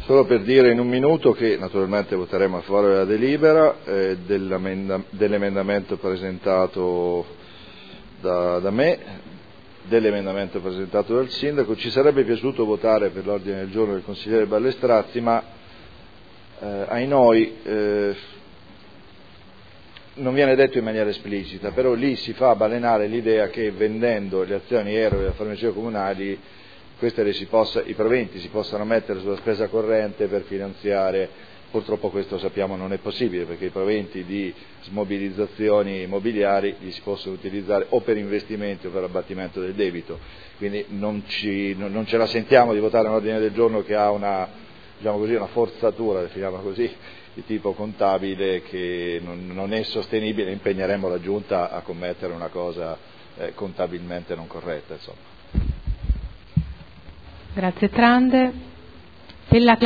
Solo per dire in un minuto che naturalmente voteremo a favore della delibera, dell'emendamento presentato da me, dell'emendamento presentato dal Sindaco. Ci sarebbe piaciuto votare per l'ordine del giorno del consigliere Ballestrazzi, ma ai noi non viene detto in maniera esplicita, però lì si fa balenare l'idea che vendendo le azioni Ero delle farmacie comunali i proventi si possano mettere sulla spesa corrente per finanziare. Purtroppo questo sappiamo non è possibile, perché i proventi di smobilizzazioni immobiliari li si possono utilizzare o per investimenti o per abbattimento del debito, quindi non ce la sentiamo di votare un ordine del giorno che ha una forzatura, definiamola così, di tipo contabile, che non è sostenibile. Impegneremo la Giunta a commettere una cosa contabilmente non corretta, insomma. Grazie Trande.